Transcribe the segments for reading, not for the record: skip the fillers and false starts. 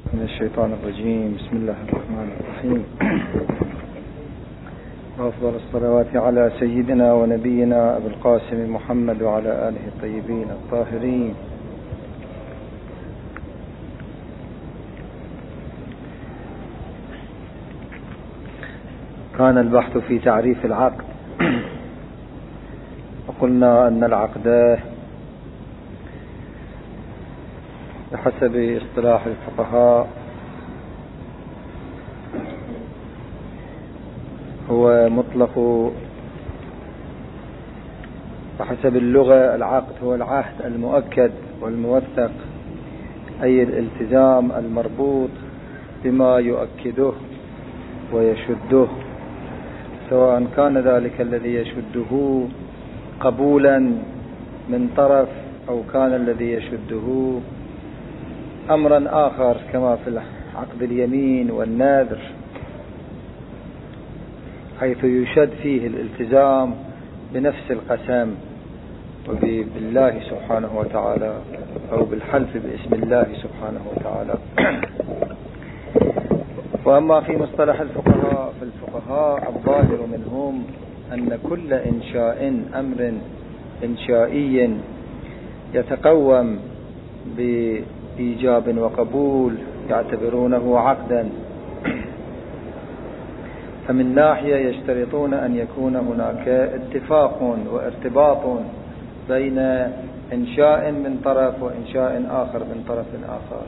من الشيطان الرجيم. بسم الله الرحمن الرحيم. وأفضل الصلوات على سيدنا ونبينا أبي القاسم محمد وعلى آله الطيبين الطاهرين. كان البحث في تعريف العقد، وقلنا أن العقد بحسب اصطلاح الفقهاء هو مطلق، بحسب اللغة العقد هو العهد المؤكد والموثق، أي الالتزام المربوط بما يؤكده ويشده، سواء كان ذلك الذي يشده قبولا من طرف أو كان الذي يشده أمرا آخر، كما في عقد اليمين والنذر، حيث يشد فيه الالتزام بنفس القسم وبالله سبحانه وتعالى، أو بالحلف باسم الله سبحانه وتعالى. وأما في مصطلح الفقهاء الظاهر منهم أن كل إنشاء أمر إنشائي يتقوم بإيجاب وقبول يعتبرونه عقدا. فمن ناحية يشترطون أن يكون هناك اتفاق وارتباط بين إنشاء من طرف وإنشاء آخر من طرف آخر،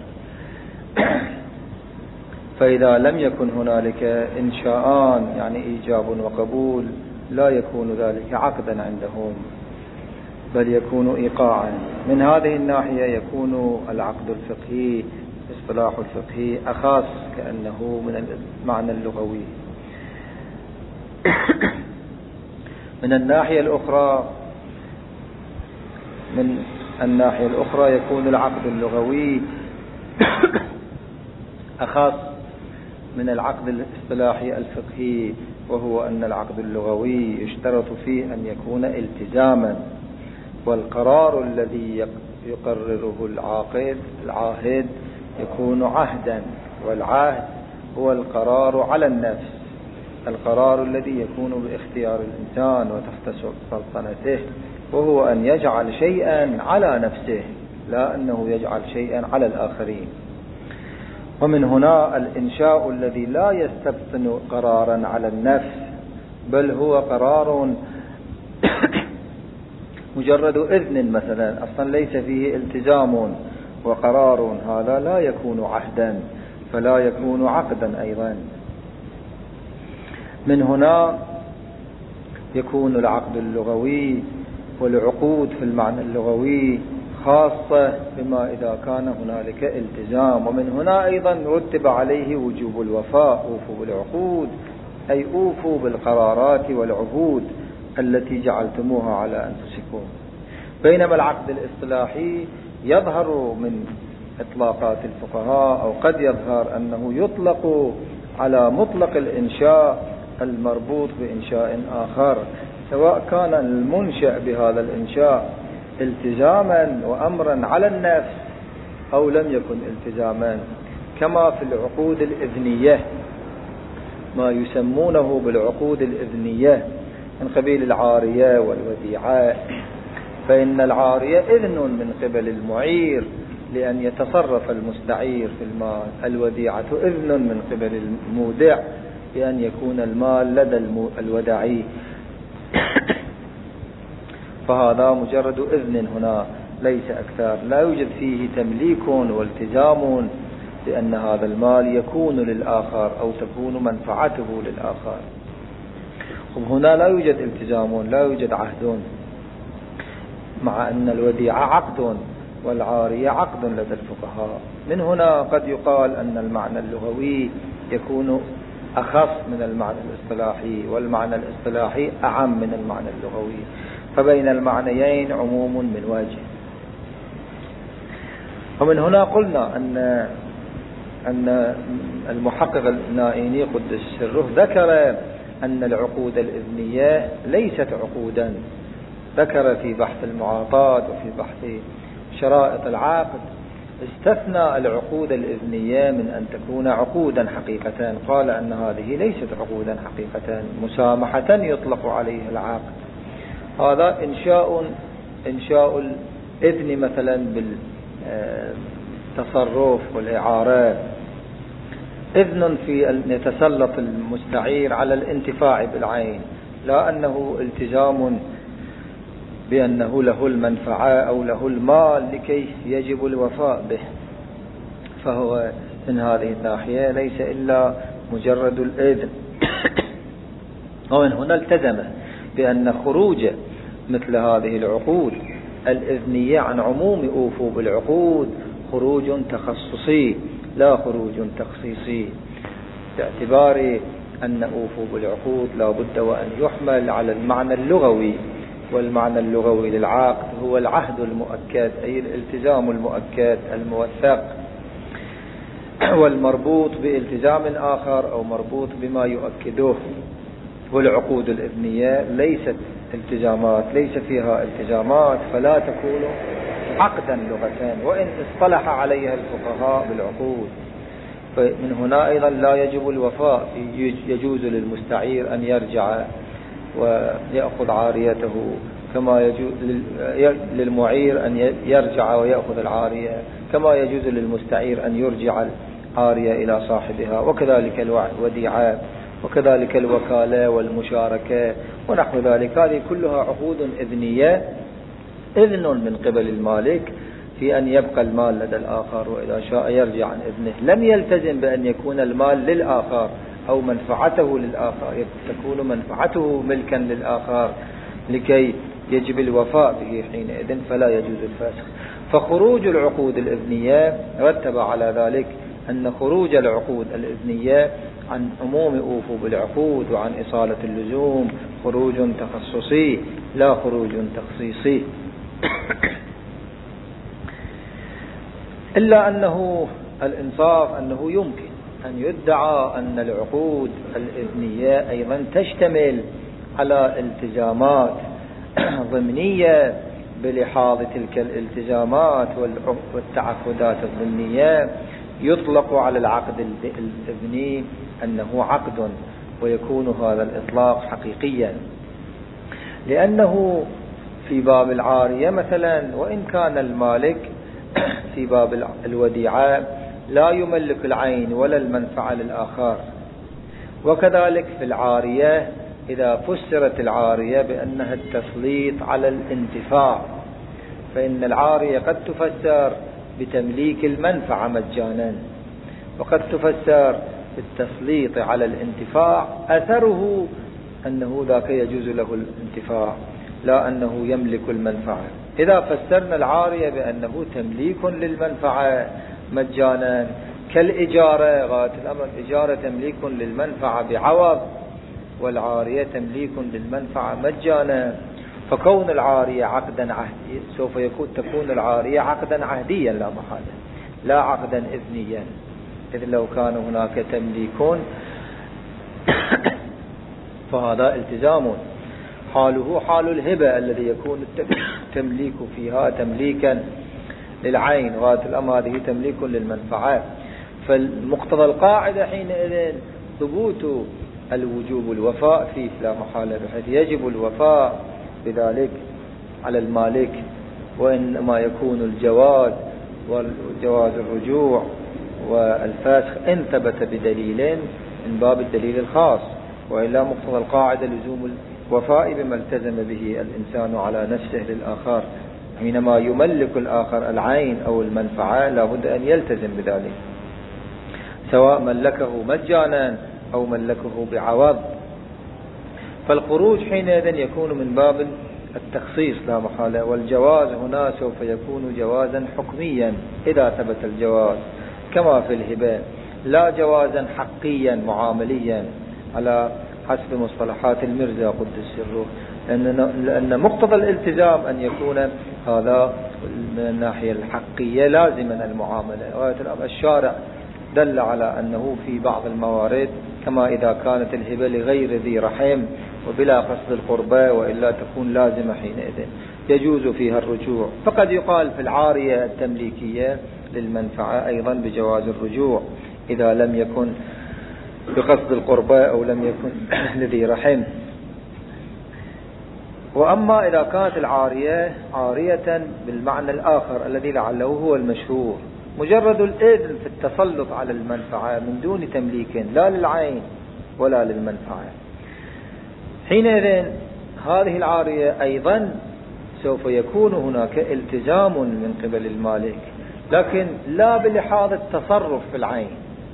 فإذا لم يكن هنالك إنشاءان يعني إيجاب وقبول لا يكون ذلك عقدا عندهم، بل يكون إيقاعا. من هذه الناحية يكون العقد الفقهي اصطلاح الفقهي أخص كأنه من المعنى اللغوي. من الناحية الأخرى يكون العقد اللغوي أخص من العقد الاصطلاحي الفقهي، وهو أن العقد اللغوي يشترط فيه أن يكون التزاما، والقرار الذي يقرره العاهد يكون عهدا، والعهد هو القرار على النفس، القرار الذي يكون باختيار الإنسان وتحت سلطنته، وهو أن يجعل شيئا على نفسه لا أنه يجعل شيئا على الآخرين. ومن هنا الإنشاء الذي لا يستبطن قرارا على النفس، بل هو قرار مجرد إذن مثلا، أصلا ليس فيه التزام وقرار، هذا لا يكون عهدا فلا يكون عقدا أيضا. من هنا يكون العقد اللغوي والعقود في المعنى اللغوي خاصة بما إذا كان هنالك التزام. ومن هنا أيضا رتب عليه وجوب الوفاء، أوفوا بالعقود أي أوفوا بالقرارات والعهود التي جعلتموها على أنفسكم. بينما العقد الاصطلاحي يظهر من إطلاقات الفقهاء، أو قد يظهر أنه يطلق على مطلق الإنشاء المربوط بإنشاء آخر، سواء كان المنشأ بهذا الإنشاء التزاما وأمرا على النفس أو لم يكن التزاما، كما في العقود الإذنية، ما يسمونه بالعقود الإذنية من قبيل العارية والوديعة. فإن العارية إذن من قبل المعير لأن يتصرف المستعير في المال، الوديعة إذن من قبل المودع بأن يكون المال لدى الودعي. فهذا مجرد إذن هنا ليس أكثر، لا يوجد فيه تمليك والتزام بأن هذا المال يكون للآخر أو تكون منفعته للآخر. هنا لا يوجد التزام، لا يوجد عهد، مع أن الوديعة عقد والعارية عقد لدى الفقهاء. من هنا قد يقال أن المعنى اللغوي يكون أخص من المعنى الاصطلاحي، والمعنى الاصطلاحي أعم من المعنى اللغوي، فبين المعنيين عموم من وجه. ومن هنا قلنا أن المحقق النائيني قدس سره ذكر أن العقود الإذنية ليست عقودا، ذكر في بحث المعاطات وفي بحث شرائط العقد استثنى العقود الإذنية من أن تكون عقودا حقيقة، قال أن هذه ليست عقودا حقيقة، مسامحة يطلق عليها العقد. هذا إنشاء الإذن مثلا بالتصرف والإعارة، إذن في أن يتسلط المستعير على الانتفاع بالعين، لا أنه التزام بأنه له المنفعة أو له المال لكي يجب الوفاء به. فهو من هذه الناحية ليس إلا مجرد الإذن. ومن هنا التزم بأن خروج مثل هذه العقود الإذنية عن عموم أوفوا بالعقود خروج تخصصي لا خروج تخصيصي، باعتبار أن أوفوا بالعقود لا بد وأن يحمل على المعنى اللغوي، والمعنى اللغوي للعقد هو العهد المؤكد، أي الالتزام المؤكد الموثق، والمربوط بالتزام آخر أو مربوط بما يؤكده. والعقود الإذنية ليست التزامات، ليس فيها التزامات، فلا تكون عقدا لغة وإن اصطلح عليها الفقهاء بالعقود. فمن هنا أيضا لا يجب الوفاء، يجوز للمستعير أن يرجع ويأخذ عاريته، كما يجوز للمعير أن يرجع ويأخذ العارية، كما يجوز للمستعير أن يرجع العارية إلى صاحبها، وكذلك الوديعة، وكذلك الوكالة والمشاركة ونحو ذلك. هذه كلها عقود إذنية، إذن من قبل المالك في أن يبقى المال لدى الآخر، وإذا شاء يرجع عن إذنه. لم يلتزم بأن يكون المال للآخر أو منفعته للآخر، تكون منفعته ملكا للآخر لكي يجب الوفاء به حينئذ، فلا يجوز الفسخ. فخروج العقود الإذنية رتب على ذلك أن خروج العقود الإذنية عن عموم أوفوا بالعقود وعن إصالة اللزوم خروج تخصصي لا خروج تخصيصي. إلا أنه الإنصاف أنه يمكن أن يدعى أن العقود الإذنية أيضا تشتمل على التزامات ضمنية بلحاظ تلك الالتزامات والتعهدات الضمنية يطلق على العقد الإذني أنه عقد، ويكون هذا الإطلاق حقيقيا. لأنه في باب العارية مثلا، وإن كان المالك في باب الوديعة لا يملك العين ولا المنفعة للآخر، وكذلك في العارية إذا فسرت العارية بأنها التسليط على الانتفاع، فإن العارية قد تفسر بتمليك المنفعة مجانا، وقد تفسر بالتسليط على الانتفاع أثره أنه ذاك يجوز له الانتفاع لا أنه يملك المنفعة. إذا فسرنا العارية بأنه تمليك للمنفعة مجانا كالإجارة، غاية الأمر الإجارة تمليك للمنفعة بعوض، والعارية تمليك للمنفعة مجانا، فكون العارية عقدا عهديا سوف تكون العارية عقدا عهديا لا محالة، لا عقدا إذنيا، إذ لو كان هناك تمليك فهذا التزام حاله حال الهبة الذي يكون التمليك فيها تمليكا للعين، غاية الأمر هذه تمليك للمنفعة. فالمقتضى القاعدة حينئذ ثبوت الوجوب الوفاء فيه لا محالة، بحيث يجب الوفاء بذلك على المالك، وإنما يكون الجواز والجواز الرجوع والفسخ إن ثبت بدليل من باب الدليل الخاص، وإلا مقتضى القاعدة لزوم الوفاء بما التزم به الإنسان على نفسه للآخر. حينما يملك الآخر العين أو المنفعة لا بد أن يلتزم بذلك، سواء ملكه مجانا أو ملكه بعوض. فالخروج حينئذ يكون من باب التخصيص لا محالة، والجواز هنا سوف يكون جوازا حكميا إذا ثبت الجواز، كما في الهبة، لا جوازا حقيا معامليا على حسب مصطلحات المرزا قدس سره، لأن مقتضى الالتزام أن يكون هذا من الناحية الحقية لازما المعاملة. الشارع دل على أنه في بعض الموارد، كما إذا كانت الهبة لغير ذي رحم وبلا قصد القربة وإلا تكون لازمة حينئذ، يجوز فيها الرجوع. فقد يقال في العارية التمليكية للمنفعة أيضا بجواز الرجوع إذا لم يكن بقصد القربة أو لم يكن لذي رحم. وأما إذا كانت العارية عارية بالمعنى الآخر الذي لعله هو المشهور، مجرد الإذن في التسلط على المنفعة من دون تمليك لا للعين ولا للمنفعة، حينئذ هذه العارية أيضا سوف يكون هناك التزام من قبل المالك، لكن لا بلحاظ التصرف في العين،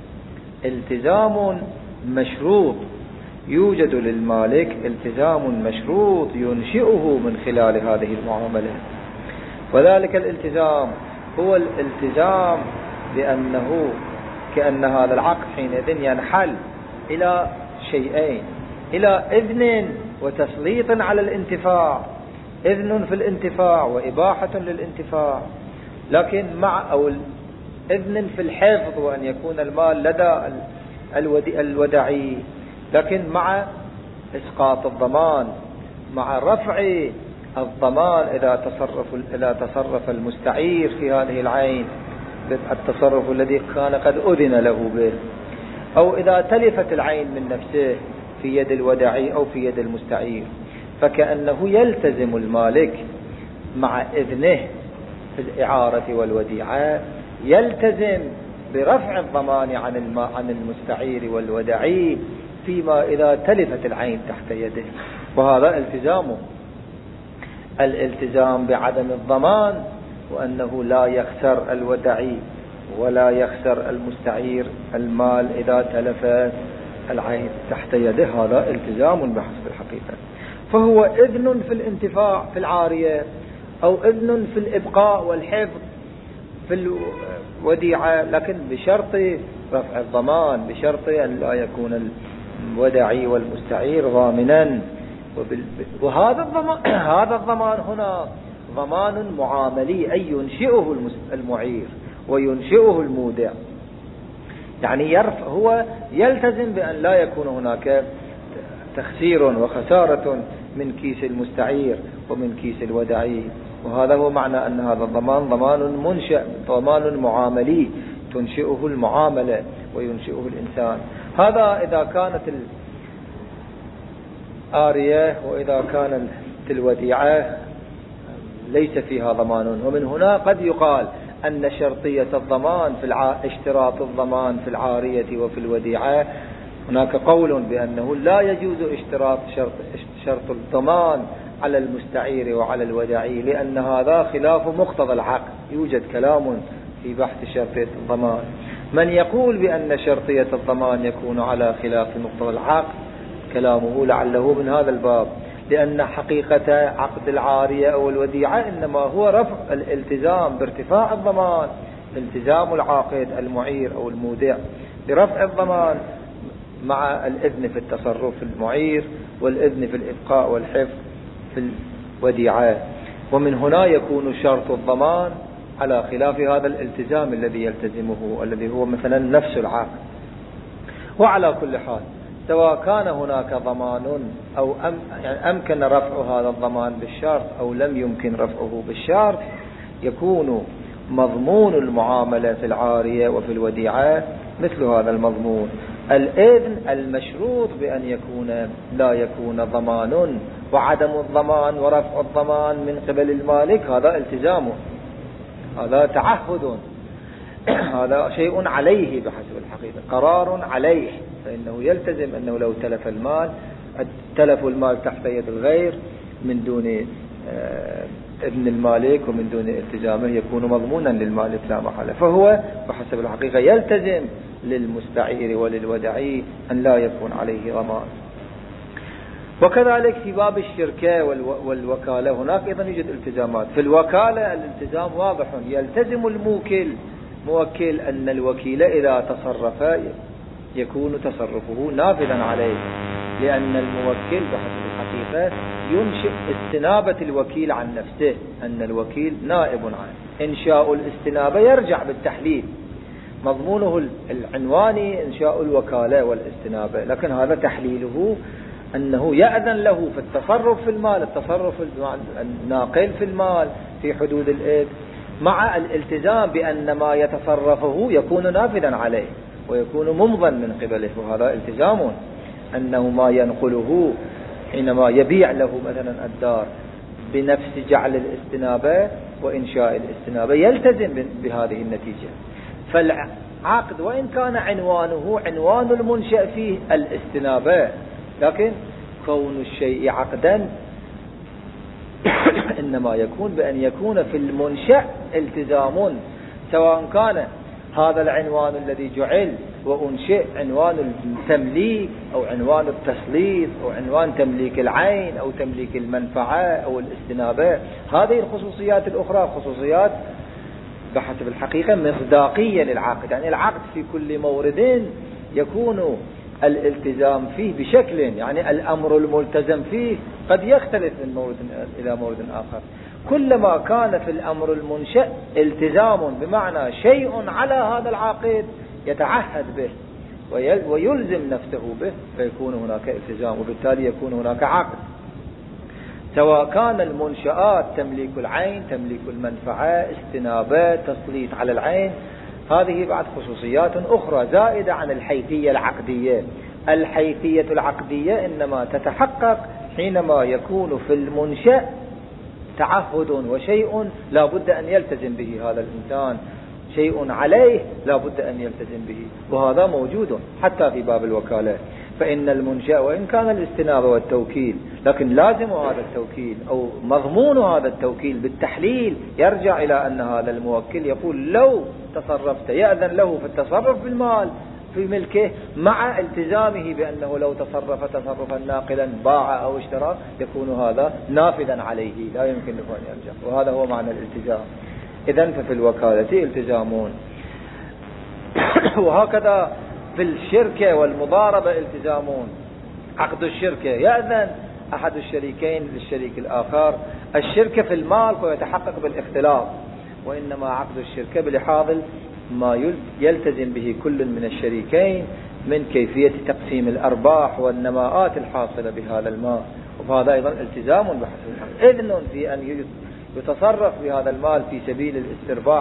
التزام مشروط يوجد للمالك، التزام مشروط ينشئه من خلال هذه المعاملة. وذلك الالتزام هو الالتزام بأنه كأن هذا العقد حينئذ ينحل إلى شيئين: إلى إذن وتسليط على الانتفاع، إذن في الانتفاع وإباحة للانتفاع، لكن مع أو إذن في الحفظ وأن يكون المال لدى الودعي، لكن مع إسقاط الضمان، مع رفع الضمان إذا تصرف المستعير في هذه العين التصرف الذي كان قد أذن له به، أو إذا تلفت العين من نفسه في يد الودعي أو في يد المستعير، فكأنه يلتزم المالك مع إذنه في الإعارة والوديعة، يلتزم برفع الضمان عن المستعير والودعي فيما إذا تلفت العين تحت يده. وهذا التزامه، الالتزام بعدم الضمان، وأنه لا يخسر الودعي ولا يخسر المستعير المال إذا تلفت العين تحت يده، هذا التزام بحسب الحقيقة. فهو إذن في الانتفاع في العارية، أو إذن في الإبقاء والحفظ في الوديعة، لكن بشرط رفع الضمان، بشرط أن لا يكون الودعي والمستعير ضامنا. وهذا الضمان هذا الضمان هنا ضمان معاملي، أي ينشئه المعير وينشئه المودع، يعني هو يلتزم بأن لا يكون هناك تخسير وخسارة من كيس المستعير ومن كيس الودعي. وهذا هو معنى أن هذا الضمان ضمان منشأ، ضمان معاملي تنشئه المعاملة وينشئه الإنسان. هذا إذا كانت الآرية، وإذا كانت الوديعة ليس فيها ضمان. ومن هنا قد يقال أن شرطية الضمان اشتراط الضمان في العارية وفي الوديعة، هناك قول بأنه لا يجوز اشتراط شرط الضمان على المستعير وعلى الودعي، لأن هذا خلاف مقتضى العقد. يوجد كلام في بحث شرطية الضمان، من يقول بأن شرطية الضمان يكون على خلاف مقتضى العقد كلامه لعله من هذا الباب، لأن حقيقة عقد العارية أو الوديعة إنما هو رفع الالتزام بارتفاع الضمان، التزام العاقد المعير أو المودع برفع الضمان مع الإذن في التصرف في المعير والإذن في الإبقاء والحفظ في الوديعة. ومن هنا يكون شرط الضمان على خلاف هذا الالتزام الذي يلتزمه، الذي هو مثلا نفس العقد. وعلى كل حال سواء كان هناك ضمان أو يعني أمكن رفع هذا الضمان بالشرط أو لم يمكن رفعه بالشرط، يكون مضمون المعاملة في العارية وفي الوديعة مثل هذا المضمون: الإذن المشروط بأن لا يكون ضمان، وعدم الضمان ورفع الضمان من قبل المالك هذا التزامه، هذا تعهد، هذا شيء عليه بحسب الحقيقة، قرار عليه، فإنه يلتزم أنه لو تلف المال تحت يد الغير من دون إذن المالك ومن دون التزامه يكون مضمونا للمالك لا محالة. فهو بحسب الحقيقة يلتزم للمستعير وللودعي أن لا يكون عليه ضمان. وكذلك في باب الشركة والوكالة هناك أيضا يوجد التزامات. في الوكالة الالتزام واضح، يلتزم موكل أن الوكيل إذا تصرف يكون تصرفه نافذا عليه، لأن الموكل بحسب الحقيقة ينشئ استنابة الوكيل عن نفسه، أن الوكيل نائب عنه. إنشاء الاستنابة يرجع بالتحليل، مضمونه العنواني إنشاء الوكالة والاستنابة، لكن هذا تحليله أنه يأذن له في التصرف في المال، التصرف الناقل في المال في حدود الإذن، مع الالتزام بأن ما يتصرفه يكون نافذا عليه ويكون ممضا من قبله. وهذا التزام، أنه ما ينقله حينما يبيع له مثلا الدار بنفس جعل الاستنابة وإنشاء الاستنابة يلتزم بهذه النتيجة. فالعقد وإن كان عنوانه عنوان المنشأ فيه الاستنابة، لكن كون الشيء عقدا إنما يكون بأن يكون في المنشأ التزام، سواء كان هذا العنوان الذي جعل وأنشئ عنوان التمليك أو عنوان التسليط أو عنوان تمليك العين أو تمليك المنفعة أو الاستنابة. هذه الخصوصيات الأخرى خصوصيات بحسب الحقيقة مصداقية للعقد، يعني العقد في كل مورد يكون الالتزام فيه بشكل، يعني الأمر الملتزم فيه قد يختلف من مورد إلى مورد آخر. كلما كان في الأمر المنشأ التزام بمعنى شيء على هذا العاقد يتعهد به ويلزم نفسه به، فيكون هناك التزام، وبالتالي يكون هناك عقد. سواء كان المنشآت تمليك العين، تمليك المنفعة، استنابة، تسليط على العين، هذه بعد خصوصيات أخرى زائدة عن الحيثية العقدية. الحيثية العقدية إنما تتحقق حينما يكون في المنشأ تعهد وشيء لا بد أن يلتزم به هذا الإنسان، شيء عليه لا بد أن يلتزم به، وهذا موجود حتى في باب الوكالة. فإن المنشأ وإن كان الاستنابة والتوكيل، لكن لازم هذا التوكيل أو مضمون هذا التوكيل بالتحليل يرجع إلى أن هذا الموكل يقول لو تصرفت، يأذن له في التصرف بالمال في ملكه، مع التزامه بأنه لو تصرف تصرفا ناقلا باع أو اشترى يكون هذا نافذا عليه، لا يمكن له أن يرجع. وهذا هو معنى الالتزام. إذن ففي الوكالة التزامون. وهكذا في الشركة والمضاربة التزامون. عقد الشركة يأذن أحد الشريكين للشريك الآخر الشركة في المال ويتحقق بالاختلاف، وإنما عقد الشركة بلحاظ ما يلتزم به كل من الشريكين من كيفية تقسيم الأرباح والنماءات الحاصلة بهذا المال، وهذا أيضا التزام بحسب الحق. إذن في أن يتصرف بهذا المال في سبيل الاسترباح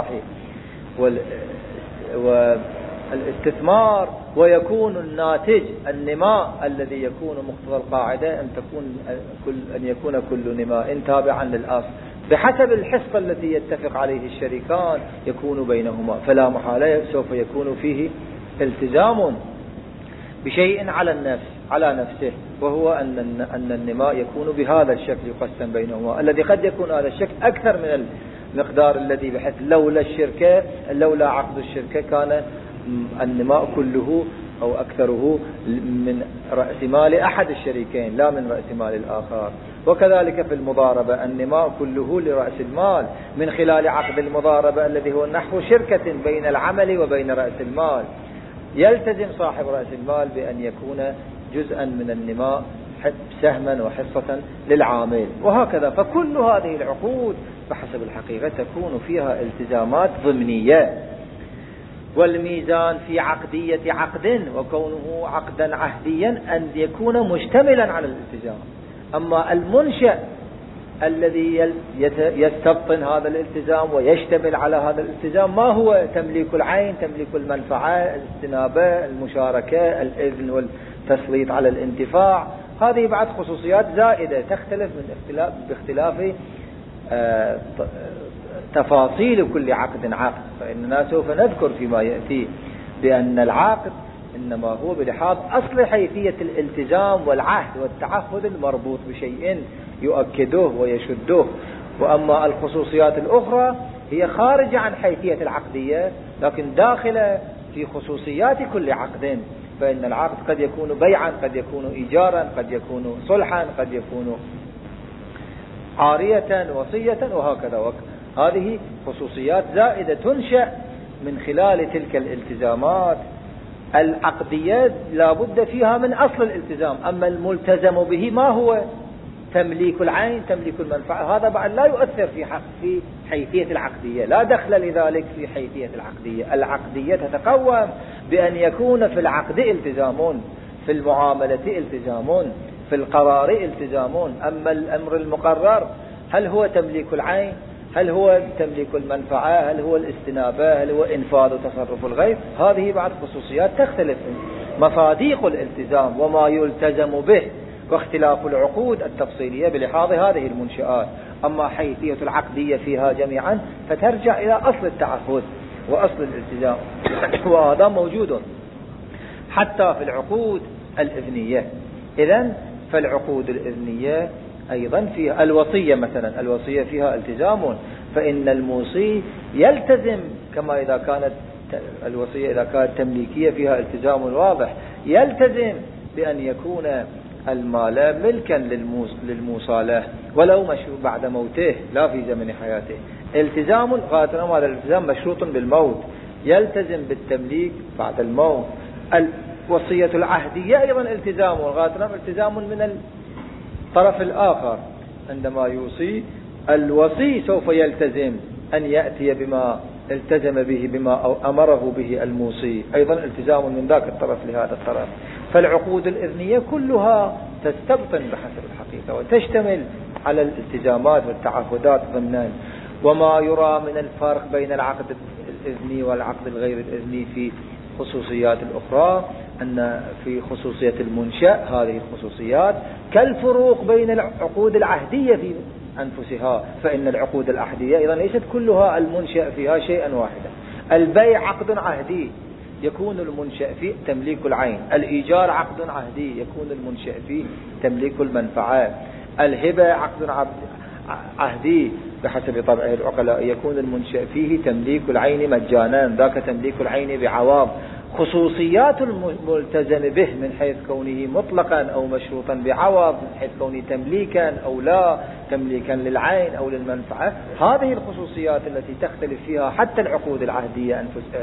والاستثمار، ويكون الناتج النماء الذي يكون مقتضى القاعدة أن يكون كل نماء تابعا للأصل بحسب الحصة التي يتفق عليه الشريكان يكون بينهما. فلا محالة سوف يكون فيه التزام بشيء على نفسه، وهو أن النماء يكون بهذا الشكل يقسم بينهما، الذي قد يكون هذا الشكل أكثر من المقدار الذي بحيث لولا عقد الشركة كان النماء كله أو أكثره من رأس مال أحد الشريكين لا من رأس مال الآخر. وكذلك في المضاربة النماء كله لرأس المال من خلال عقد المضاربة الذي هو نحو شركة بين العمل وبين رأس المال، يلتزم صاحب رأس المال بأن يكون جزءا من النماء سهما وحصة للعامل. وهكذا فكل هذه العقود بحسب الحقيقة تكون فيها التزامات ضمنية. والميزان في عقدية عقد وكونه عقدا عهديا أن يكون مشتملا على الالتزام. أما المنشأ الذي يستبطن هذا الالتزام ويشتمل على هذا الالتزام ما هو تمليك العين، تمليك المنفعة، الاستنابة، المشاركة، الإذن والتسليط على الانتفاع، هذه بعد خصوصيات زائدة تختلف باختلاف تفاصيل كل عقد. فإننا سوف نذكر فيما يأتي بأن العقد إنما هو بلحاظ أصل حيثية الالتزام والعهد والتعهد المربوط بشيء يؤكده ويشده، وأما الخصوصيات الأخرى هي خارجة عن حيثية العقدية لكن داخلة في خصوصيات كل عقد. فإن العقد قد يكون بيعا، قد يكون إيجارا، قد يكون صلحا، قد يكون عارية، وصية، وهكذا. هذه خصوصيات زائدة تنشأ من خلال تلك الالتزامات. العقديات لا بد فيها من أصل الالتزام، أما الملتزم به ما هو تمليك العين، تمليك المنفعة، هذا بعد لا يؤثر في حيثية العقدية، لا دخل لذلك في حيثية العقدية. العقدية تتقوم بأن يكون في العقد التزام، في المعاملة التزام، في القرار التزام. أما الأمر المقرر هل هو تمليك العين، هل هو تمليك المنفعة، هل هو الاستنابة، هل هو إنفاذ وتصرف الغير، هذه بعض خصوصيات تختلف. مصادق الالتزام وما يلتزم به واختلاف العقود التفصيلية بلحاظ هذه المنشآت. أما حيثية العقدية فيها جميعا فترجع إلى أصل التعهد وأصل الالتزام، وهذا موجود حتى في العقود الإذنية. إذن فالعقود الإذنية أيضا فيها الوصية مثلا، الوصية فيها التزام، فإن الموصي يلتزم كما إذا كانت الوصية إذا كانت تمليكية فيها التزام واضح، يلتزم بأن يكون المال ملكا للموصى له ولو مشروط بعد موته لا في زمن حياته. التزام غاية هذا الالتزام مشروط بالموت، يلتزم بالتمليك بعد الموت. الوصية العهدية أيضا التزام، غاية التزام من الطرف الآخر، عندما يوصي الوصي سوف يلتزم أن يأتي بما التزم به، بما أمره به الموصي، أيضا التزام من ذاك الطرف لهذا الطرف. فالعقود الإذنية كلها تستبطن بحسب الحقيقة وتشتمل على الالتزامات والتعهدات ضمنان. وما يرى من الفرق بين العقد الإذني والعقد الغير الإذني في خصوصيات الأخرى، أن في خصوصية المنشأ هذه الخصوصيات كالفروق بين العقود العهدية في أنفسها، فإن العقود العهدية أيضا ليست كلها المنشأ فيها شيئا واحدا. البيع عقد عهدي يكون المنشأ فيه تمليك العين، الإيجار عقد عهدي يكون المنشأ فيه تمليك المنفعة، الهبة عقد عهدي بحسب طبعه العقلاء يكون المنشأ فيه تمليك العين مجانا، ذاك تمليك العين بعوض. خصوصيات الملتزم به من حيث كونه مطلقا أو مشروطا بعوض، من حيث كونه تمليكا أو لا تمليكا للعين أو للمنفعة، هذه الخصوصيات التي تختلف فيها حتى العقود العهدية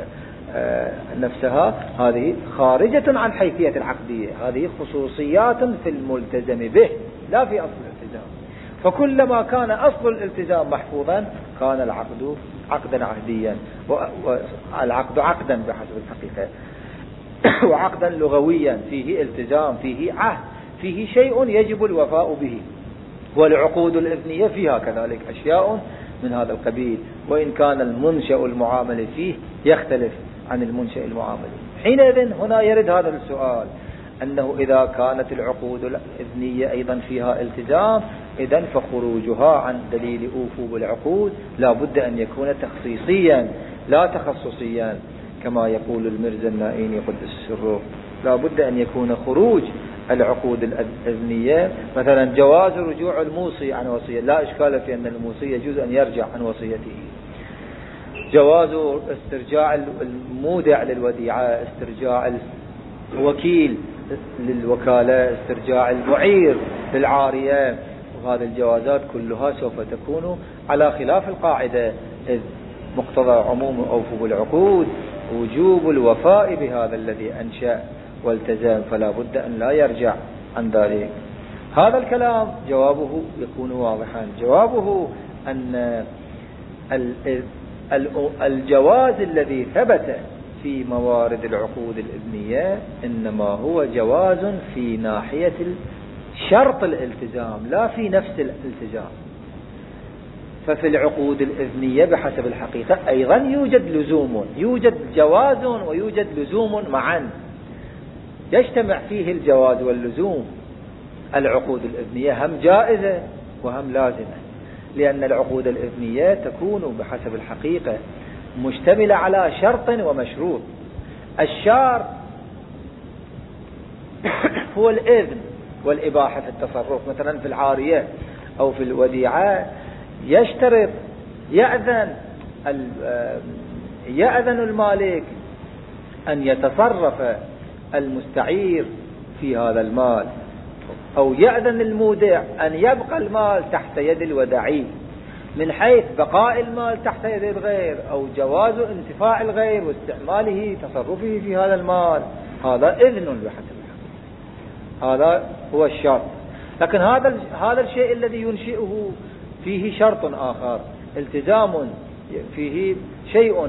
نفسها، هذه خارجة عن حيثية العقدية، هذه خصوصيات في الملتزم به لا في أصل الالتزام. فكلما كان أصل الالتزام محفوظا كان العقد عقدا عهديا، والعقد عقدا بحسب الحقيقة، وعقدا لغويا فيه التزام، فيه عهد، فيه شيء يجب الوفاء به. والعقود الإذنية فيها كذلك أشياء من هذا القبيل، وإن كان المنشأ المعامل فيه يختلف عن المنشأ المعامل. حينئذ هنا يرد هذا السؤال، أنه إذا كانت العقود الإذنية أيضا فيها التزام، إذن فخروجها عن دليل أوفوا بالعقود لا بد أن يكون تخصيصيا لا تخصصيا، كما يقول المرزا النائيني قدس سره، لا بد أن يكون خروج العقود الإذنية. مثلا جواز رجوع الموصي عن وصية، لا إشكال في أن الموصي يجوز أن يرجع عن وصيته. جواز استرجاع المودع للوديعة، استرجاع الوكيل للوكالة، استرجاع المعير للعارية، وهذه الجوازات كلها سوف تكون على خلاف القاعدة، إذ مقتضى عموم أوفوا بالعقود وجوب الوفاء بهذا الذي أنشأ والتزم، فلا بد أن لا يرجع عن ذلك. هذا الكلام جوابه يكون واضحا، جوابه أن الجواز الذي ثبت في موارد العقود الإذنية إنما هو جواز في ناحية شرط الالتزام لا في نفس الالتزام. ففي العقود الإذنية بحسب الحقيقة أيضا يوجد لزوم، يوجد جواز ويوجد لزوم معا، يجتمع فيه الجواز واللزوم. العقود الإذنية هم جائزة وهم لازمة، لأن العقود الإذنية تكون بحسب الحقيقة مشتملة على شرط ومشروط. الشرط هو الإذن والإباحة في التصرف، مثلا في العارية أو في الوديعة يشترط يأذن المالك أن يتصرف المستعير في هذا المال، أو يأذن المودع أن يبقى المال تحت يد الودعي، من حيث بقاء المال تحت يد الغير أو جواز انتفاع الغير واستعماله تصرفه في هذا المال، هذا إذن بحسب الحقيقة، هذا هو الشرط. لكن هذا الشيء الذي ينشئه فيه شرط آخر، التزام فيه شيء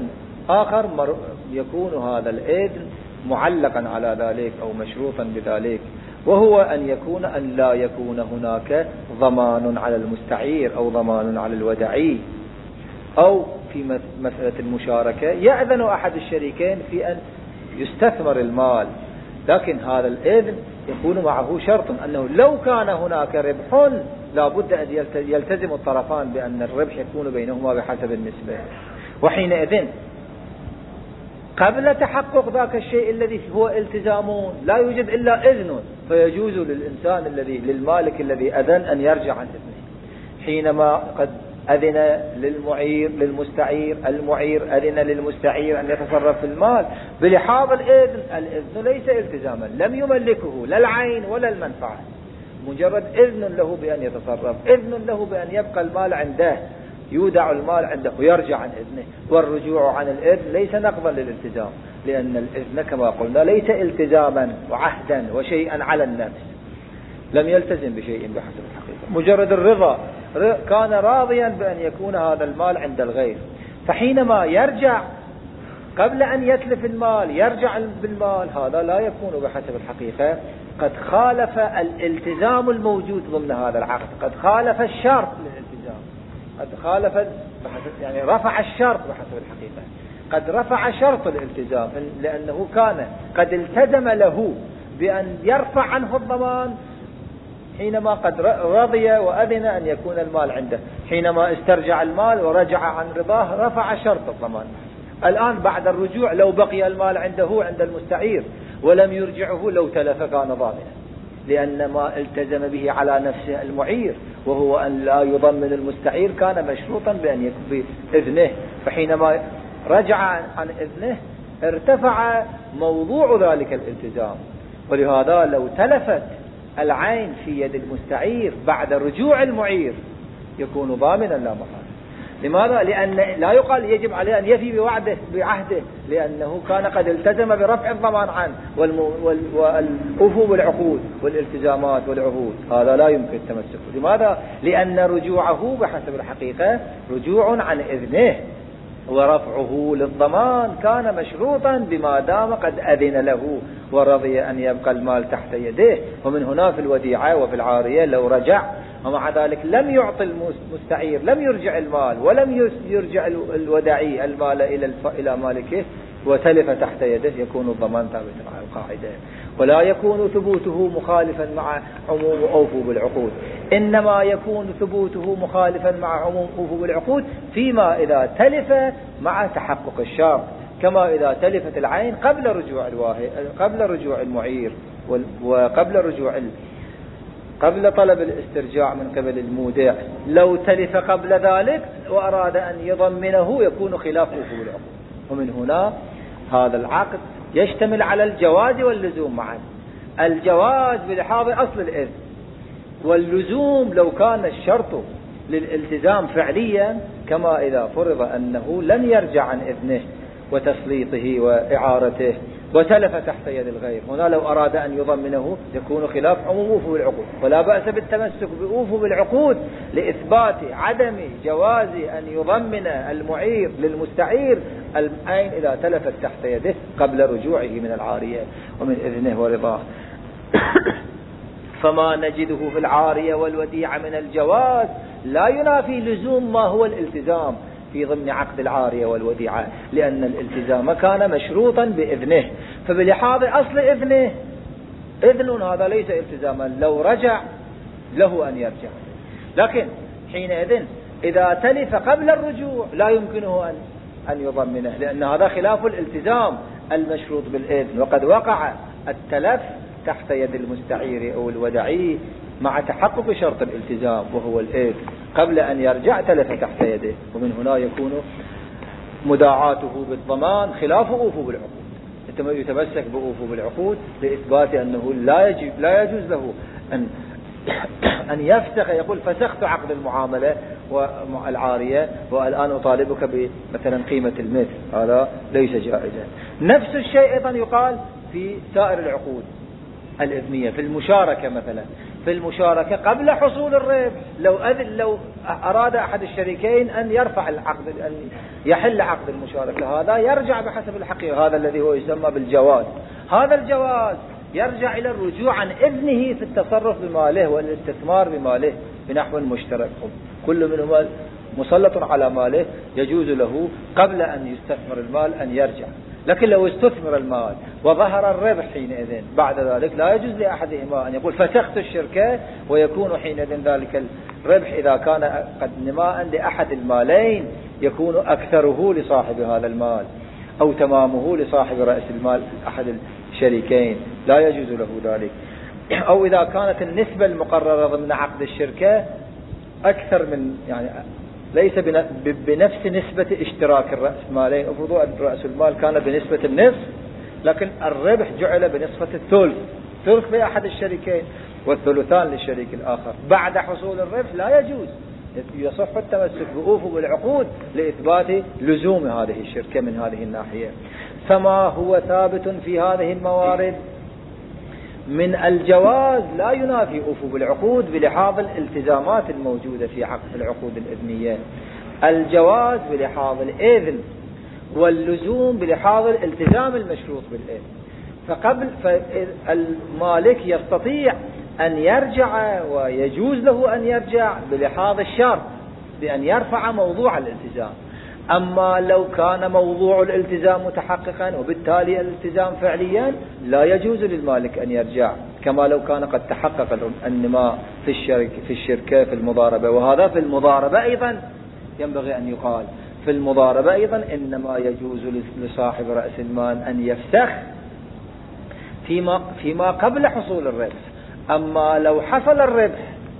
آخر، يكون هذا الإذن معلقا على ذلك أو مشروطا بذلك. وهو أن لا يكون هناك ضمان على المستعير أو ضمان على الودعي. أو في مسألة المشاركة يأذن أحد الشريكين في أن يستثمر المال، لكن هذا الإذن يكون معه شرط أنه لو كان هناك ربح لا بد أن يلتزم الطرفان بأن الربح يكون بينهما بحسب النسبة. وحينئذ قبل تحقق ذاك الشيء الذي هو التزام لا يوجد إلا إذن، فيجوز للإنسان للمالك الذي أذن أن يرجع عن إذنه. حينما قد أذن للمستعير، المعير أذن للمستعير أن يتصرف في المال بلحاظ الإذن ليس التزاما، لم يملكه لا العين ولا المنفعة، مجرد إذن له بأن يتصرف، إذن له بأن يبقى المال عنده، يودع المال عنده ويرجع عن إذنه. والرجوع عن الإذن ليس نقضا للالتزام، لأن الإذن كما قلنا ليس التزاما وعهدا وشيئا على النفس، لم يلتزم بشيء بحسب الحقيقة، مجرد الرضا، كان راضيا بأن يكون هذا المال عند الغير. فحينما يرجع قبل أن يتلف المال يرجع بالمال، هذا لا يكون بحسب الحقيقة، قد خالف الالتزام الموجود ضمن هذا العقد، قد خالف الشرط للالتزام، قد خالف يعني رفع الشرط بحسب الحقيقة، قد رفع شرط الالتزام، لأنه كان قد التزم له بأن يرفع عنه الضمان حينما قد رضي وأذن أن يكون المال عنده. حينما استرجع المال ورجع عن رضاه رفع شرط الضمان. الآن بعد الرجوع لو بقي المال عنده عند المستعير ولم يرجعه لو تلف كان ضامنا، لأن ما التزم به على نفسه المعير وهو أن لا يضمن المستعير كان مشروطا بأن يكون بإذنه. فحينما رجع عن إذنه ارتفع موضوع ذلك الالتزام. ولهذا لو تلفت العين في يد المستعير بعد رجوع المعير يكون ضامنا لا محالة. لماذا؟ لأن لا يقال يجب عليه أن يفي بعهده، لأنه كان قد التزم برفع الضمان عنه والأوفوا بالعقود والالتزامات والعهود، هذا لا يمكن التمسك. لماذا؟ لأن رجوعه بحسب الحقيقة رجوع عن إذنه، ورفعه للضمان كان مشروطا بما دام قد أذن له ورضي أن يبقى المال تحت يده. ومن هنا في الوديعة وفي العارية لو رجع ومع ذلك لم يعطي المستعير، لم يرجع المال ولم يرجع الوداعي المال إلى مالكه وتلف تحت يده، يكون الضمان ثابتا على القاعدة، ولا يكون ثبوته مخالفا مع عموم أوفوا بالعقود. إنما يكون ثبوته مخالفا مع عموم أوفوا بالعقود فيما إذا تلف مع تحقق الشرط، كما إذا تلفت العين قبل رجوع المعير قبل طلب الاسترجاع من قبل المودع. لو تلف قبل ذلك وأراد أن يضمنه يكون خلاف أوفوا بالعقود. ومن هنا هذا العقد يشتمل على الجواز واللزوم معا. الجواز بلحاظ أصل الإذن، واللزوم لو كان الشرط للالتزام فعليا، كما إذا فرض أنه لن يرجع عن إذنه وتسليطه وإعارته وتلف تحت يد الغير. هنا لو أراد أن يضمنه يكون خلاف عموم أوفوا بالعقود، ولا بأس بالتمسك بأوفوا بالعقود لإثبات عدم جواز أن يضمن المعير للمستعير العين إذا تلفت تحت يده قبل رجوعه من العارية ومن إذنه ورضاه. فما نجده في العارية والوديعة من الجواز لا ينافي لزوم ما هو الالتزام في ضمن عقد العارية والوديعة، لأن الالتزام كان مشروطا بإذنه، فبلحاظ أصل إذنه إذن هذا ليس التزاما، لو رجع له أن يرجع. لكن حينئذ إذا تلف قبل الرجوع لا يمكنه أن يضمنه، لأن هذا خلاف الالتزام المشروط بالإذن، وقد وقع التلف تحت يد المستعير أو الودعي مع تحقق شرط الالتزام وهو الإذن، قبل أن يرجع تلف تحت يده. ومن هنا يكون مداعاته بالضمان خلاف أوفوا بالعقود، يتمسك بأوفوا بالعقود لإثبات أنه لا يجوز له أن يفسخ، يقول فسخت عقد المعاملة والعارية والآن أطالبك بمثلا قيمة المثل، هذا ليس جائزا. نفس الشيء أيضا يقال في سائر العقود الإذنية. في المشاركة مثلا، في المشاركة قبل حصول الربح لو أراد أحد الشريكين أن يرفع العقد، أن يحل عقد المشاركة، هذا يرجع بحسب الحقيقة، هذا الذي هو يسمى بالجواز. هذا الجواز يرجع إلى الرجوع عن إذنه في التصرف بماله والاستثمار بماله بنحو مشترك. كل منهما مسلط على ماله، يجوز له قبل أن يستثمر المال أن يرجع. لكن لو استثمر المال وظهر الربح حينئذ بعد ذلك لا يجوز لأحدهما أن يقول فسخت الشركة، ويكون حينئذ ذلك الربح إذا كان قد نماء لأحد المالين يكون أكثره لصاحب هذا المال أو تمامه لصاحب رأس المال أحد الشريكين، لا يجوز له ذلك. أو إذا كانت النسبة المقررة ضمن عقد الشركة أكثر من يعني ليس بنفس نسبة اشتراك الرأس مالين، افرضوا أن رأس المال كان بنسبة النصف لكن الربح جعل بنسبة الثلث، ثلث بأحد الشريكين والثلثان للشريك الآخر، بعد حصول الربح لا يجوز، يصح التمسك بأوفوا بالعقود لإثبات لزوم هذه الشركة من هذه الناحية. فما هو ثابت في هذه الموارد من الجواز لا ينافي أوفوا بالعقود بلحاظ الالتزامات الموجودة في عقد العقود الإذنية. الجواز بلحاظ الإذن واللزوم بلحاظ الالتزام المشروط بالإذن. فالمالك يستطيع أن يرجع ويجوز له أن يرجع بلحاظ الشرط بأن يرفع موضوع الالتزام. أما لو كان موضوع الالتزام متحققا وبالتالي الالتزام فعليا لا يجوز للمالك أن يرجع، كما لو كان قد تحقق النماء في الشركة في المضاربة. وهذا في المضاربة أيضا ينبغي أن يقال، في المضاربة أيضا إنما يجوز لصاحب رأس المال أن يفسخ فيما قبل حصول الربح. أما لو حصل الربح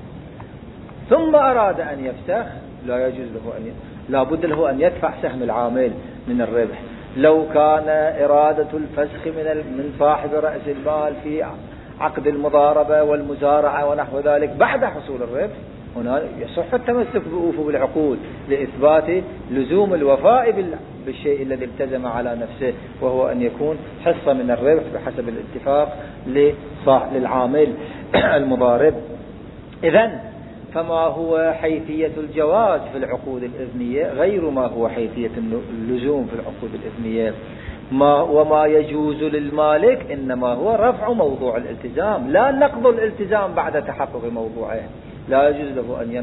ثم أراد أن يفسخ لا يجوز له لا بد له أن يدفع سهم العامل من الربح. لو كان إرادة الفسخ من صاحب رأس المال في عقد المضاربة والمزارعة ونحو ذلك بعد حصول الربح، هنا يصح التمسك بأوفوا بالعقود لإثبات لزوم الوفاء بالشيء الذي التزم على نفسه، وهو أن يكون حصة من الربح بحسب الاتفاق للعامل المضارب. إذن فما هو حيثية الجواز في العقود الإذنية غير ما هو حيثية اللزوم في العقود الإذنية. وما يجوز للمالك إنما هو رفع موضوع الالتزام، لا نقض الالتزام بعد تحقق موضوعه. لا يجوز له أن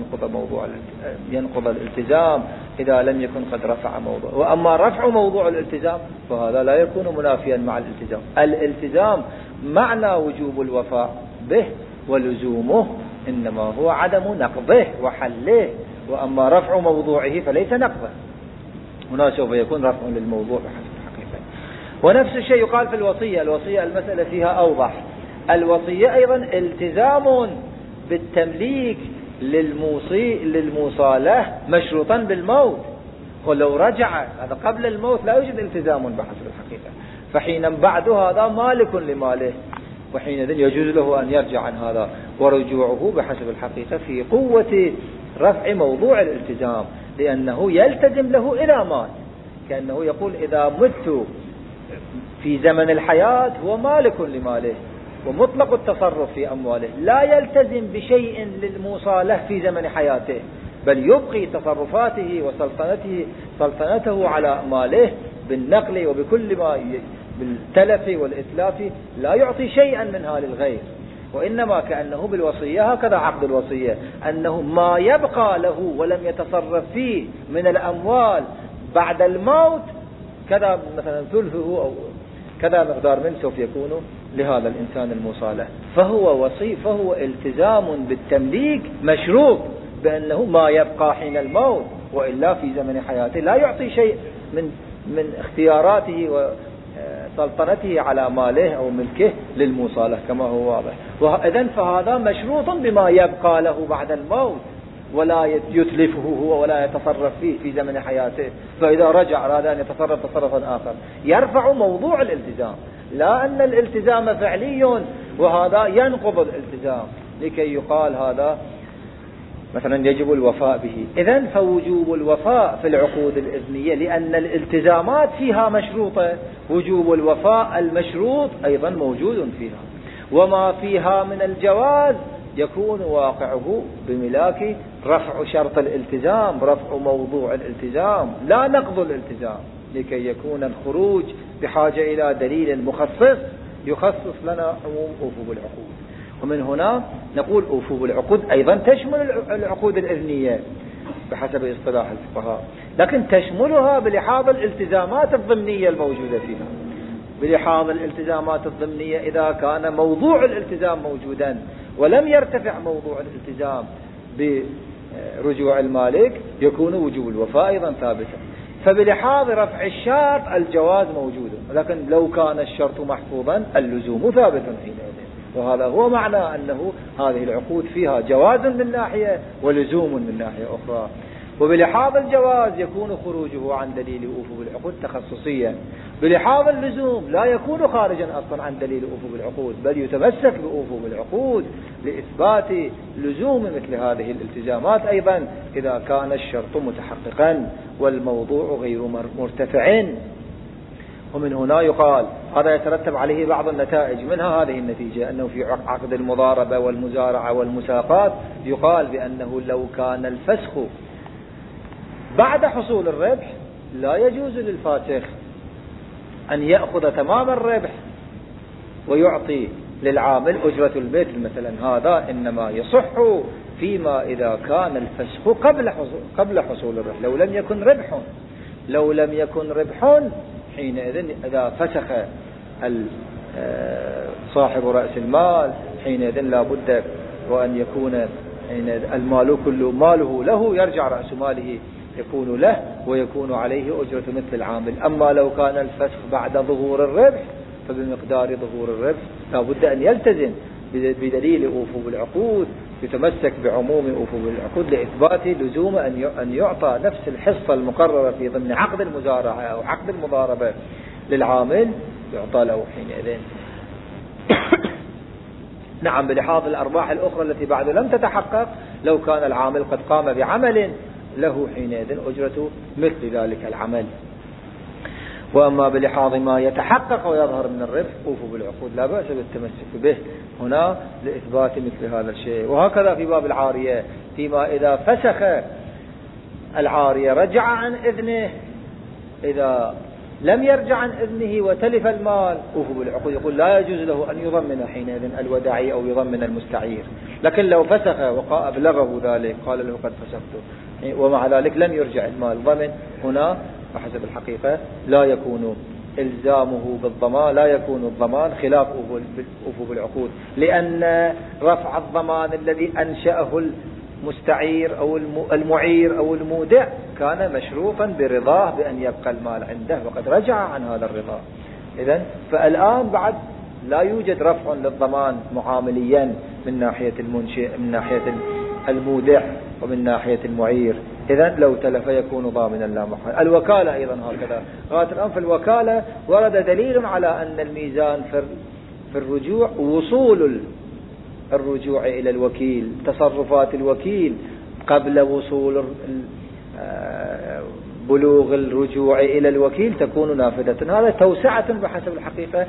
ينقض الالتزام إذا لم يكن قد رفع موضوع. وأما رفع موضوع الالتزام فهذا لا يكون منافيا مع الالتزام. الالتزام معنى وجوب الوفاء به ولزومه إنما هو عدم نقضه وحله، وأما رفع موضوعه فليس نقضه، هنا سوف يكون رفع للموضوع بحسب الحقيقة. ونفس الشيء يقال في الوصية. الوصية المسألة فيها أوضح. الوصية أيضا التزام بالتمليك للموصى له مشروطا بالموت، ولو رجع هذا قبل الموت لا يوجد التزام بحسب الحقيقة، فحين بعد هذا مالك لماله، وحينئذ يجوز له أن يرجع عن هذا، ورجوعه بحسب الحقيقة في قوة رفع موضوع الالتزام، لأنه يلتزم له إذا مات، كأنه يقول إذا مت في زمن الحياة هو مالك لماله ومطلق التصرف في أمواله، لا يلتزم بشيء للموصى له في زمن حياته، بل يبقي تصرفاته سلطنته على ماله بالنقل وبكل ما بالتلف والإتلاف، لا يعطي شيئا منها للغير. وإنما كأنه بالوصية هكذا عقد الوصية، أنه ما يبقى له ولم يتصرف فيه من الأموال بعد الموت كذا مثلا ثلثه أو كذا مقدار من سوف يكون لهذا الإنسان الموصى له، فهو التزام بالتمليك مشروط بأنه ما يبقى حين الموت، وإلا في زمن حياته لا يعطي شيء من اختياراته وسلطنته على ماله أو ملكه للموصى له كما هو واضح. وإذن فهذا مشروط بما يبقى له بعد الموت، ولا يتلفه هو ولا يتصرف فيه في زمن حياته، فإذا رجع أراد أن يتصرف تصرفا آخر يرفع موضوع الالتزام، لا أن الالتزام فعلي وهذا ينقض الالتزام لكي يقال هذا مثلا يجب الوفاء به. إذن فوجوب الوفاء في العقود الإذنية لأن الالتزامات فيها مشروطة، وجوب الوفاء المشروط أيضا موجود فيها، وما فيها من الجواز يكون واقعه بملاك رفع شرط الالتزام، رفع موضوع الالتزام لا نقض الالتزام، لكي يكون الخروج بحاجة إلى دليل مخصص يخصص لنا عموم أوفوا بالعقود. ومن هنا نقول أوفوا بالعقود أيضا تشمل العقود الإذنية بحسب اصطلاح الفقهاء، لكن تشملها بلحاظ الالتزامات الضمنية الموجودة فيها، بلحاظ الالتزامات الضمنية إذا كان موضوع الالتزام موجودا ولم يرتفع موضوع الالتزام برجوع المالك يكون وجوب الوفاء أيضا ثابتا. فبلحاظ رفع الشرط الجواز موجود، لكن لو كان الشرط محفوظا اللزوم ثابت حينئذ. وهذا هو معنى أنه هذه العقود فيها جواز من ناحية ولزوم من ناحية أخرى. وبلحاظ الجواز يكون خروجه عن دليل أوفوا بالعقود تخصصيا، بلحاظ اللزوم لا يكون خارجا أصلا عن دليل أوفوا بالعقود، بل يتمسك بأوفوا بالعقود لإثبات لزوم مثل هذه الالتزامات أيضا إذا كان الشرط متحققا والموضوع غير مرتفع. ومن هنا يقال هذا يترتب عليه بعض النتائج، منها هذه النتيجة أنه في عقد المضاربة والمزارعة والمساقات يقال بأنه لو كان الفسخ بعد حصول الربح لا يجوز للفاسخ أن يأخذ تمام الربح ويعطي للعامل أجرة البيت مثلا، هذا إنما يصح فيما إذا كان الفسخ قبل حصول الربح. لو لم يكن ربح حينئذ إذا فسخ صاحب رأس المال حينئذ لا بد وأن يكون المال كله ماله له، يرجع رأس ماله يكون له ويكون عليه أجرة مثل العامل. أما لو كان الفسخ بعد ظهور الربح فبمقدار ظهور الربح لا بد أن يلتزم بدليل أوفوا بالعقود، يتمسك بعموم أوفوا بالعقود لإثبات لزوم أن يعطى نفس الحصة المقررة في ضمن عقد المزارعة أو عقد المضاربة للعامل يعطى له حينئذ. نعم، بلحاظ الأرباح الأخرى التي بعد لم تتحقق لو كان العامل قد قام بعمل له حينئذ أجرة مثل ذلك العمل. وأما بلحاظ ما يتحقق ويظهر من الربح أوفوا بالعقود لا بأس بالتمسك به هنا لإثبات مثل هذا الشيء. وهكذا في باب العارية، فيما إذا فسخ العارية رجع عن إذنه، إذا لم يرجع عن إذنه وتلف المال أوفوا بالعقود، يقول لا يجوز له أن يضمن حينئذ الوداعي أو يضمن المستعير. لكن لو فسخ وأبلغه ذلك قال له قد فسخته ومع ذلك لم يرجع المال ضمن، هنا بحسب الحقيقة لا يكون إلزامه بالضمان، لا يكون الضمان خلاف أوفوا بالعقود، لأن رفع الضمان الذي أنشأه المستعير أو المعير أو المودع كان مشروطا برضاه بأن يبقى المال عنده وقد رجع عن هذا الرضا. إذن فالآن بعد لا يوجد رفع للضمان معامليا من ناحية المنشئ، من ناحية المودع ومن ناحية المعير. إذن لو تلف يكون ضامنا لا محال. الوكالة أيضا هكذا. غاية الآن في الوكالة ورد دليل على أن الميزان في الرجوع وصول الرجوع إلى الوكيل، تصرفات الوكيل قبل وصول بلوغ الرجوع إلى الوكيل تكون نافذة. هذا توسعة بحسب الحقيقة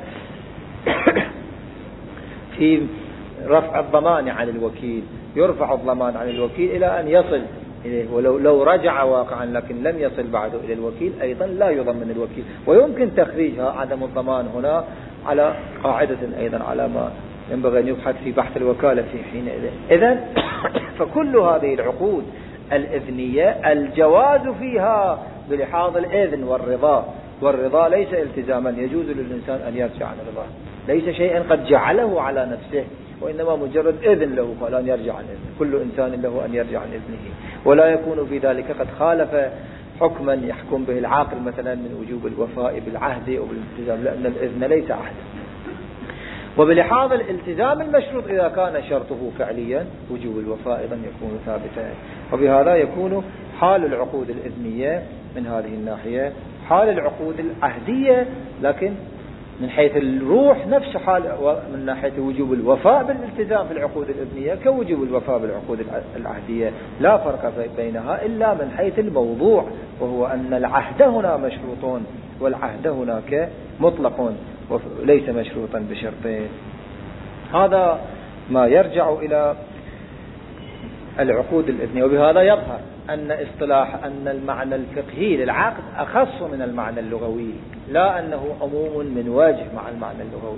في رفع الضمان عن الوكيل، يرفع الضمان عن الوكيل إلى أن يصل إليه، ولو رجع واقعا لكن لم يصل بعده إلى الوكيل أيضا لا يضمن الوكيل، ويمكن تخريجها عدم الضمان هنا على قاعدة أيضا على ما ينبغي أن يبحث في بحث الوكالة في حينئذ. إذن فكل هذه العقود الإذنية الجواز فيها بلحاظ الإذن والرضا ليس التزاما، يجوز للإنسان أن يرجع عن الرضا، ليس شيئا قد جعله على نفسه، وإنما مجرد إذن له قال أن يرجع عن إذنه. كل إنسان له أن يرجع عن إذنه، ولا يكون في ذلك قد خالف حكما يحكم به العاقل مثلا من وجوب الوفاء بالعهد أو بالالتزام، لأن الإذن ليس عهد. وبلحاظ الالتزام المشروط إذا كان شرطه فعليا وجوب الوفاء أيضا يكون ثابتا. وبهذا يكون حال العقود الإذنية من هذه الناحية حال العقود العهدية، لكن من حيث الروح نفس حال من ناحية وجوب الوفاء بالالتزام في العقود الإذنية كوجوب الوفاء بالعقود العهدية، لا فرق بينها إلا من حيث الموضوع، وهو أن العهد هنا مشروط والعهد هناك مطلق وليس مشروطا بشرطين. هذا ما يرجع إلى العقود الإذنية. وبهذا يظهر أن المعنى الفقهي للعقد أخص من المعنى اللغوي، لا أنه عموم من وجه مع المعنى اللغوي.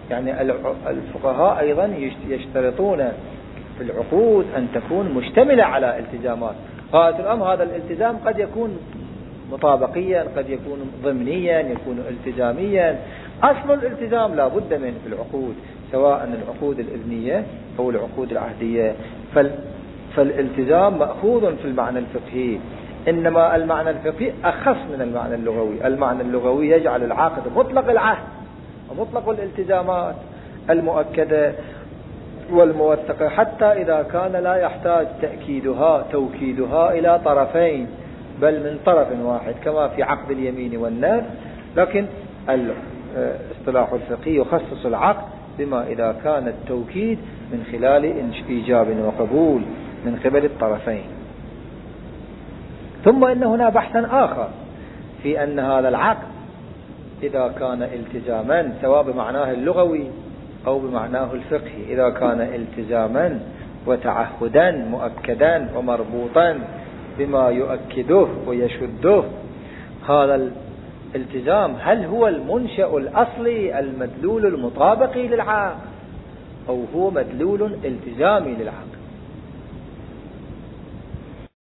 يعني الفقهاء أيضا يشترطون في العقود أن تكون مشتملة على التزامات. غاية الأمر هذا الالتزام قد يكون مطابقيا، قد يكون ضمنيا، يكون التزاميا. أصل الالتزام لا بد منه في العقود، سواء العقود الإذنية أو العقود العهدية. فالالتزام مأخوذ في المعنى الفقهي، إنما المعنى الفقهي أخص من المعنى اللغوي. المعنى اللغوي يجعل العقد مطلق العهد ومطلق الالتزامات المؤكدة والموثقة، حتى إذا كان لا يحتاج توكيدها إلى طرفين بل من طرف واحد، كما في عقد اليمين والنذر. لكن الاصطلاح الفقهي يخصص العقد بما إذا كان التوكيد من خلال إيجاب وقبول من قبل الطرفين. ثم إن هنا بحثا آخر في أن هذا العقد إذا كان التزاما، سواء بمعناه اللغوي أو بمعناه الفقهي، إذا كان التزاما وتعهدا مؤكدا ومربوطا بما يؤكده ويشده، هذا الالتزام هل هو المنشأ الأصلي المدلول المطابق للعقد، أو هو مدلول التزامي للعقد؟